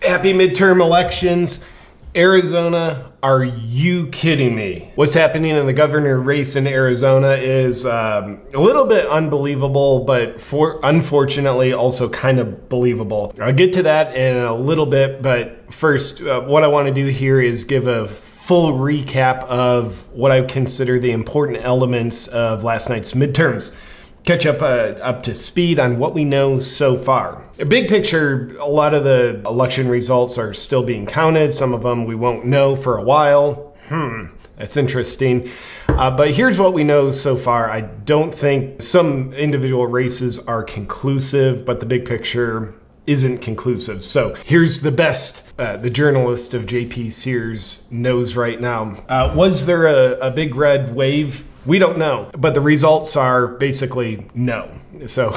Happy midterm elections. Arizona, are you kidding me? What's happening in the governor race in Arizona is a little bit unbelievable, but unfortunately also kind of believable. I'll get to that in a little bit, but first, what I want to do here is give a full recap of what I consider the important elements of last night's midterms. Catch up to speed on what we know so far. A big picture, a lot of the election results are still being counted. Some of them we won't know for a while. That's interesting. But here's what we know so far. I don't think some individual races are conclusive, but the big picture isn't conclusive. So here's the best the journalist of JP Sears knows right now. Was there a big red wave? We don't know, but the results are basically no. So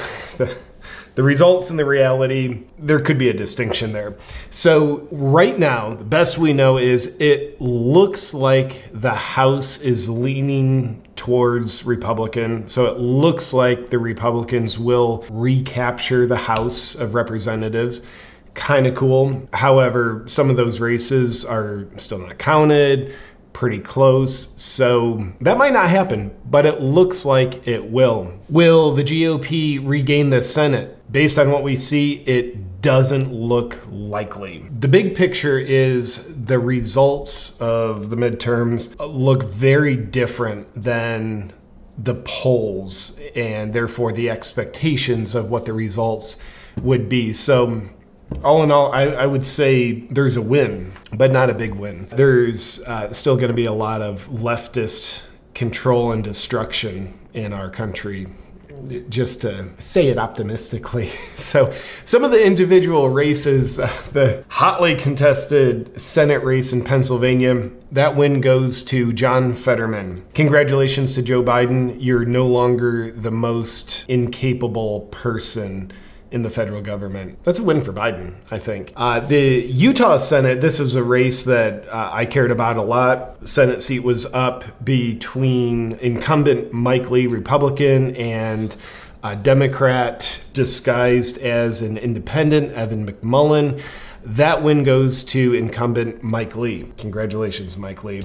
the results and the reality, there could be a distinction there. So right now, the best we know is it looks like the House is leaning towards Republican. So it looks like the Republicans will recapture the House of Representatives. Kind of cool. However, some of those races are still not counted. Pretty close, so that might not happen, but it looks like it will. Will the GOP regain the Senate? Based on what we see, it doesn't look likely. The big picture is the results of the midterms look very different than the polls, and therefore the expectations of what the results would be. So all in all, I would say there's a win, but not a big win. There's still going to be a lot of leftist control and destruction in our country, just to say it optimistically. So some of the individual races, the hotly contested Senate race in Pennsylvania, that win goes to John Fetterman. Congratulations to Joe Biden. You're no longer the most incapable person in the federal government. That's a win for Biden, I think. The Utah Senate, this was a race that I cared about a lot. The Senate seat was up between incumbent Mike Lee, Republican, and Democrat disguised as an independent, Evan McMullin. That win goes to incumbent Mike Lee. Congratulations, Mike Lee.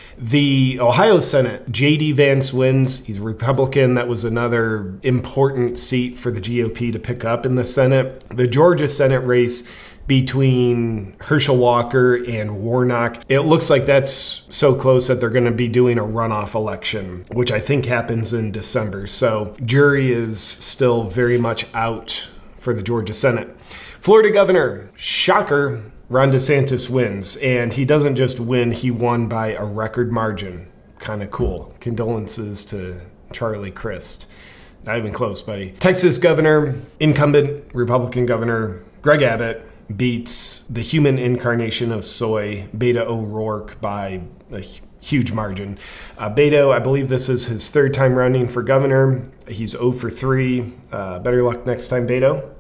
The Ohio Senate, J.D. Vance wins. He's a Republican. That was another important seat for the GOP to pick up in the Senate. The Georgia Senate race between Herschel Walker and Warnock, it looks like that's so close that they're going to be doing a runoff election, which I think happens in December. So jury is still very much out for the Georgia Senate. Florida governor, shocker, Ron DeSantis wins, and he doesn't just win, he won by a record margin. Kind of cool. Condolences to Charlie Crist. Not even close, buddy. Texas governor, incumbent Republican governor Greg Abbott beats the human incarnation of soy, Beto O'Rourke, by a huge margin. Beto, I believe this is his third time running for governor. He's 0 for 3. Better luck next time, Beto.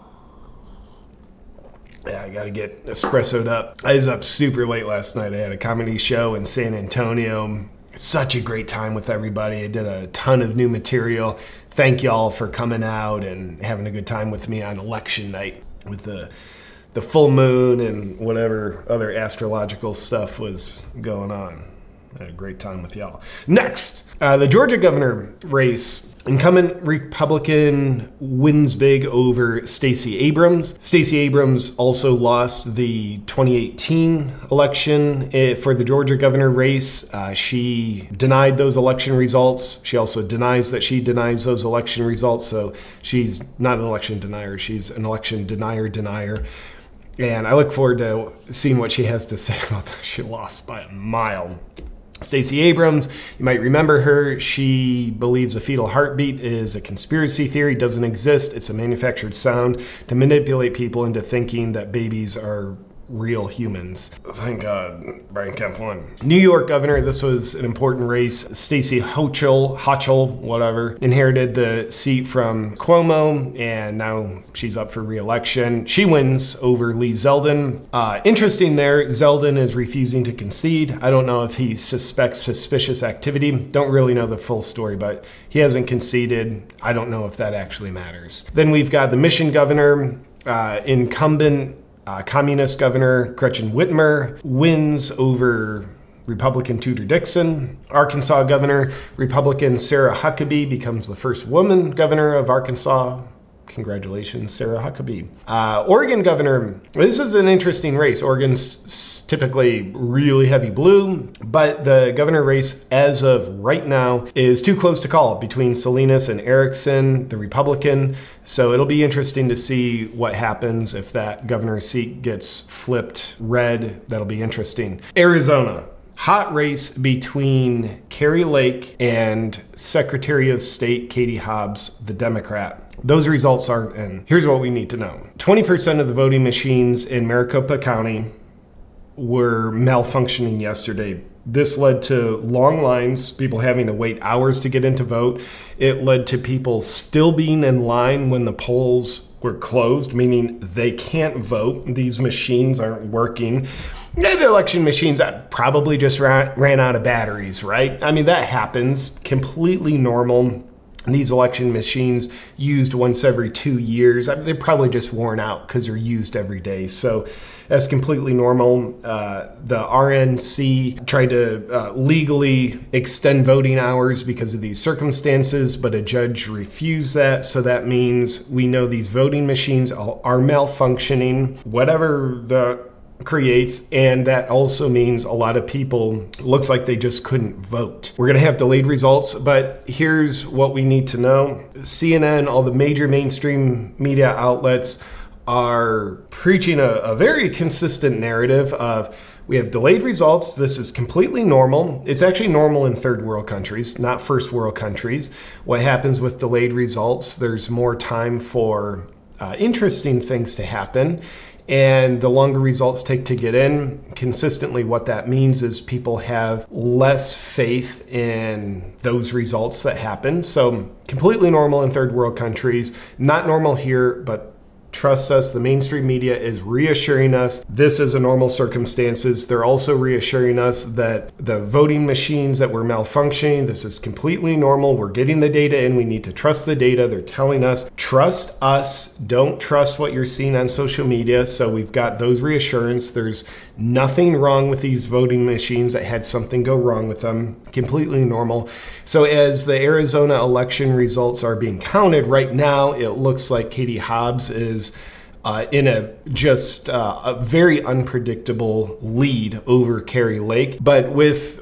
Yeah, I got to get espressoed up. I was up super late last night. I had a comedy show in San Antonio. Such a great time with everybody. I did a ton of new material. Thank y'all for coming out and having a good time with me on election night with the full moon and whatever other astrological stuff was going on. I had a great time with y'all. Next, the Georgia governor race. Incumbent Republican wins big over Stacey Abrams. Stacey Abrams also lost the 2018 election for the Georgia governor race. She denied those election results. She also denies that she denies those election results. So she's not an election denier. She's an election denier. And I look forward to seeing what she has to say about that. She lost by a mile. Stacey Abrams, you might remember her. She believes a fetal heartbeat is a conspiracy theory, doesn't exist. It's a manufactured sound to manipulate people into thinking that babies are real humans. Thank God Brian Kemp won. New York governor, this was an important race. Stacey Hochul, whatever, inherited the seat from Cuomo, and now she's up for re-election. She wins over Lee Zeldin. Interesting there, Zeldin is refusing to concede. I don't know if he suspects suspicious activity. Don't really know the full story, but he hasn't conceded. I don't know if that actually matters. Then we've got the Michigan governor, incumbent Communist Governor Gretchen Whitmer wins over Republican Tudor Dixon. Arkansas Governor Republican Sarah Huckabee becomes the first woman governor of Arkansas. Congratulations, Sarah Huckabee. Oregon governor, this is an interesting race. Oregon's typically really heavy blue, but the governor race as of right now is too close to call between Salinas and Erickson, the Republican. So it'll be interesting to see what happens if that governor's seat gets flipped red. That'll be interesting. Arizona. Hot race between Kari Lake and Secretary of State Katie Hobbs, the Democrat. Those results aren't in. Here's what we need to know. 20% of the voting machines in Maricopa County were malfunctioning yesterday. This led to long lines, people having to wait hours to get in to vote. It led to people still being in line when the polls were closed, meaning they can't vote. These machines aren't working. Yeah, the election machines probably just ran out of batteries, right? I mean, that happens. Completely normal. These election machines used once every 2 years. I mean, they're probably just worn out because they're used every day. So that's completely normal. The RNC tried to legally extend voting hours because of these circumstances, but a judge refused that. So that means we know these voting machines are malfunctioning, whatever the creates, and that also means a lot of people looks like they just couldn't vote. We're going to have delayed results, but here's what we need to know. CNN, all the major mainstream media outlets are preaching a very consistent narrative of we have delayed results. This is completely normal. It's actually normal in third world countries, not first world countries. What happens with delayed results, there's more time for interesting things to happen. And the longer results take to get in, consistently what that means is people have less faith in those results that happen. So completely normal in third world countries, not normal here, but trust us, the mainstream media is reassuring us this is a normal circumstances. They're also reassuring us that the voting machines that were malfunctioning, this is completely normal. We're getting the data in. We need to trust the data. They're telling us, trust us. Don't trust what you're seeing on social media. So we've got those reassurance. There's nothing wrong with these voting machines that had something go wrong with them. Completely normal. So as the Arizona election results are being counted right now, it looks like Katie Hobbs is in a very unpredictable lead over Kari Lake. But with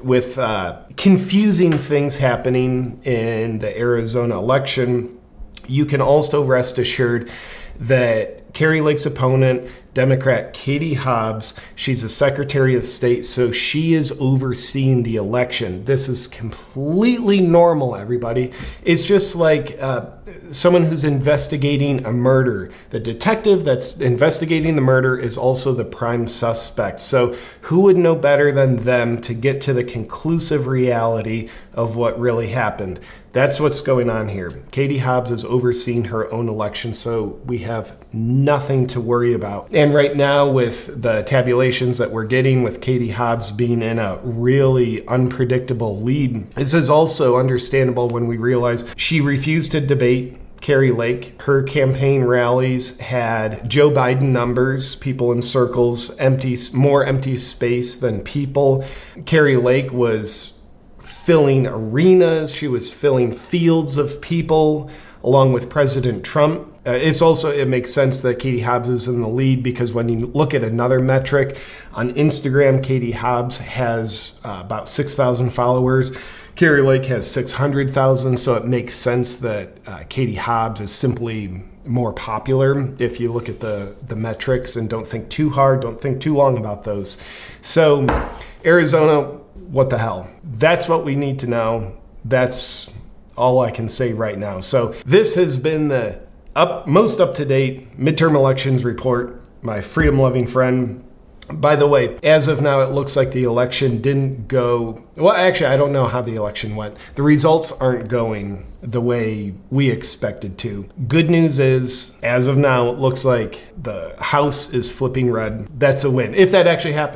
confusing things happening in the Arizona election, you can also rest assured that Kari Lake's opponent, Democrat Katie Hobbs, she's a Secretary of State, so she is overseeing the election. This is completely normal, everybody. It's just like someone who's investigating a murder. The detective that's investigating the murder is also the prime suspect. So who would know better than them to get to the conclusive reality of what really happened? That's what's going on here. Katie Hobbs is overseeing her own election, so we have nothing to worry about. And right now, with the tabulations that we're getting, with Katie Hobbs being in a really unpredictable lead, this is also understandable when we realize she refused to debate Kari Lake. Her campaign rallies had Joe Biden numbers, people in circles, more empty space than people. Kari Lake was filling arenas. She was filling fields of people along with President Trump. It makes sense that Katie Hobbs is in the lead because when you look at another metric on Instagram, Katie Hobbs has about 6,000 followers. Kari Lake has 600,000. So it makes sense that Katie Hobbs is simply more popular if you look at the metrics and don't think too hard, don't think too long about those. So Arizona, what the hell? That's what we need to know. That's all I can say right now. So this has been the most up-to-date midterm elections report. My freedom-loving friend. By the way, as of now, it looks like the election didn't go... Well, actually, I don't know how the election went. The results aren't going the way we expected to. Good news is, as of now, it looks like the House is flipping red. That's a win, if that actually happens.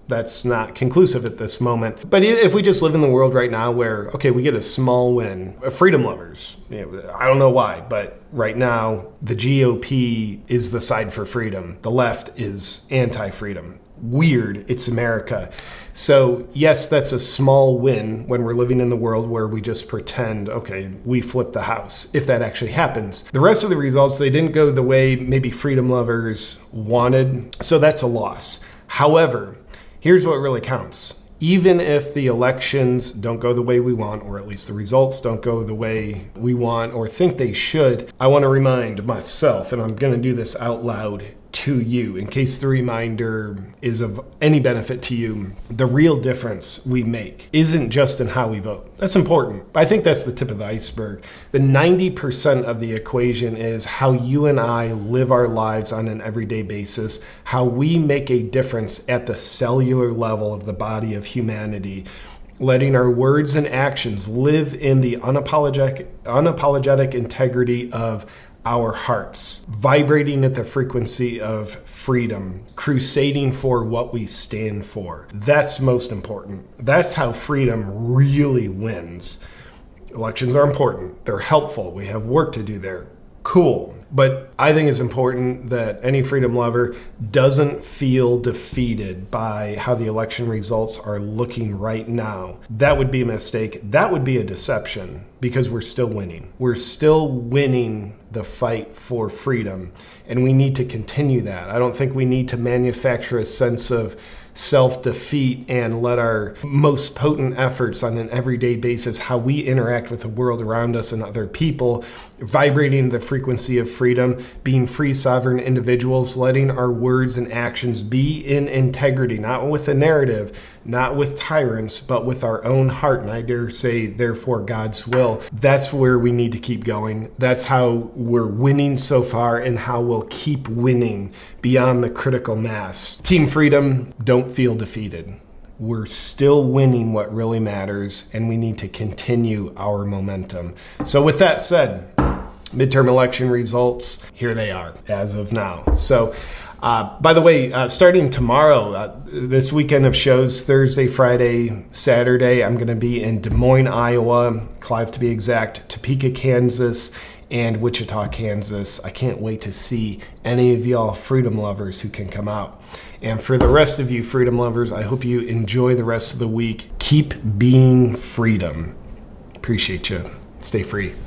That's not conclusive at this moment. But if we just live in the world right now where, okay, we get a small win, freedom lovers, I don't know why, but right now the GOP is the side for freedom. The left is anti-freedom. Weird, it's America. So yes, that's a small win when we're living in the world where we just pretend, okay, we flipped the house, if that actually happens. The rest of the results, they didn't go the way maybe freedom lovers wanted, so that's a loss. However, here's what really counts. Even if the elections don't go the way we want, or at least the results don't go the way we want or think they should, I want to remind myself, and I'm going to do this out loud to you, in case the reminder is of any benefit to you, the real difference we make isn't just in how we vote. That's important, but I think that's the tip of the iceberg. The 90% of the equation is how you and I live our lives on an everyday basis, how we make a difference at the cellular level of the body of humanity, letting our words and actions live in the unapologetic integrity of our hearts, vibrating at the frequency of freedom, crusading for what we stand for. That's most important. That's how freedom really wins. Elections are important. They're helpful. We have work to do there. Cool. But I think it's important that any freedom lover doesn't feel defeated by how the election results are looking right now. That would be a mistake. That would be a deception, because we're still winning. We're still winning the fight for freedom, and we need to continue that. I don't think we need to manufacture a sense of self-defeat and let our most potent efforts on an everyday basis, how we interact with the world around us and other people, vibrating the frequency of freedom, being free, sovereign individuals, letting our words and actions be in integrity, not with a narrative, not with tyrants, but with our own heart. And I dare say, therefore, God's will. That's where we need to keep going. That's how we're winning so far and how we'll keep winning beyond the critical mass. Team Freedom, don't feel defeated. We're still winning what really matters, and we need to continue our momentum. So with that said, midterm election results, here they are as of now. So by the way, starting tomorrow, this weekend of shows, Thursday, Friday, Saturday, I'm going to be in Des Moines, Iowa, Clive to be exact, Topeka, Kansas, and Wichita, Kansas. I can't wait to see any of y'all freedom lovers who can come out. And for the rest of you freedom lovers, I hope you enjoy the rest of the week. Keep being freedom. Appreciate you. Stay free.